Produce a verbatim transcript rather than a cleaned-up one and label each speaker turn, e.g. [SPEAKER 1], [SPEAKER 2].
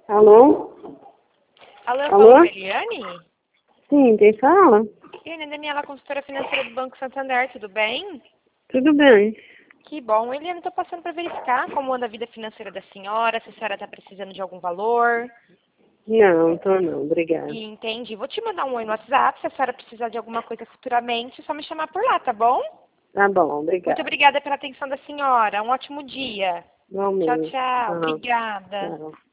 [SPEAKER 1] Alô?
[SPEAKER 2] Alô, eu
[SPEAKER 1] Alô?
[SPEAKER 2] falo com a Eliane?
[SPEAKER 1] Sim, quem fala?
[SPEAKER 2] Eliane, Daniela, consultora financeira do Banco Santander, tudo bem?
[SPEAKER 1] Tudo bem.
[SPEAKER 2] Que bom. Eliane, estou passando para verificar como anda a vida financeira da senhora, se a senhora está precisando de algum valor.
[SPEAKER 1] Não, tô não, obrigada.
[SPEAKER 2] E entendi. Vou te mandar um oi no WhatsApp, se a senhora precisar de alguma coisa futuramente, é só me chamar por lá, tá bom?
[SPEAKER 1] Tá bom,
[SPEAKER 2] Muito
[SPEAKER 1] obrigada.
[SPEAKER 2] obrigada pela atenção da senhora. Um ótimo dia. Tchau,
[SPEAKER 1] Igualmente.
[SPEAKER 2] tchau.
[SPEAKER 1] Tchau.
[SPEAKER 2] Obrigada.
[SPEAKER 1] Tchau.